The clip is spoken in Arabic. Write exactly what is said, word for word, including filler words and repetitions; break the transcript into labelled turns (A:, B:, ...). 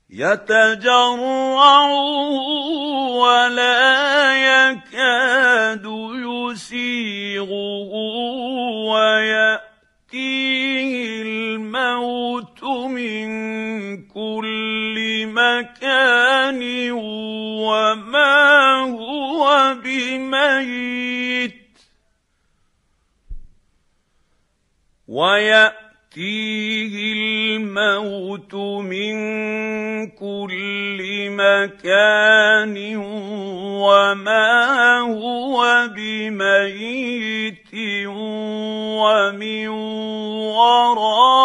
A: يتجرعه ولا يكاد يسيغه ويأتيه الموت من كل مكان وما هو بميت ويأتيه الموت من كل مكان وما هو بميت ومن وراء